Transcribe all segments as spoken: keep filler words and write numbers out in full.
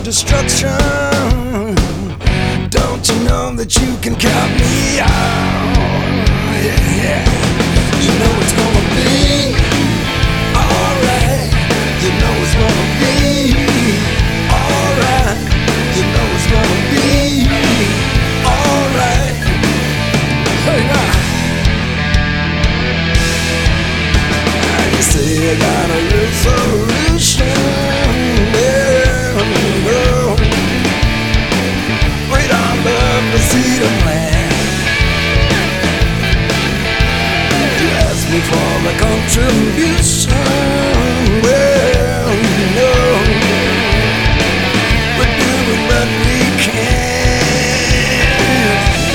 destruction. Don't you know that you can count me out? Yeah, yeah. You know it's gonna be alright. You know it's gonna be alright. You know it's gonna be alright. Hey, now. You say I got a resolution. Yeah, no. Wait, I love to see the plan. You ask me for my contribution. Well, you know, we're doing what we can.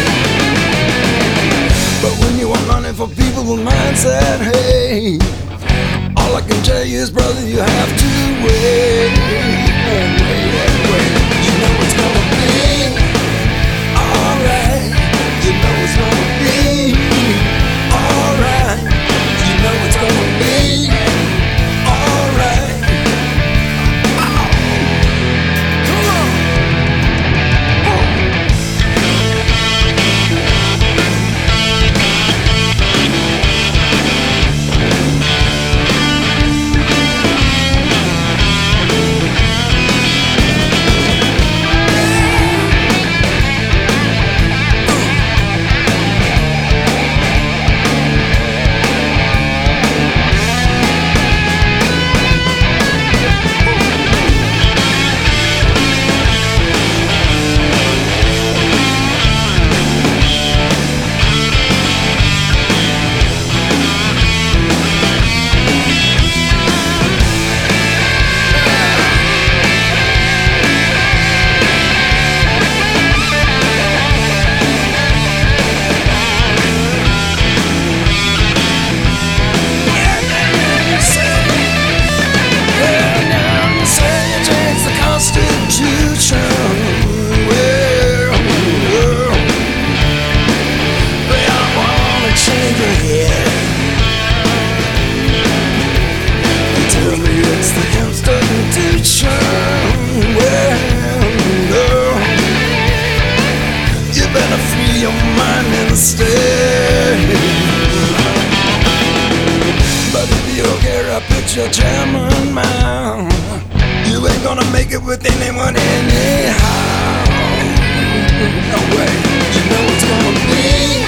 But when you are running for people with mindset, hey, all I can tell you is, brother, you have to wait, wait, wait, wait. You know it's gonna be alright. You know it's gonna be alright. You know it's gonna be alright. Oh. Come on. But if you hear a picture German man, you ain't gonna make it with anyone anyhow. No way. You know it's gonna be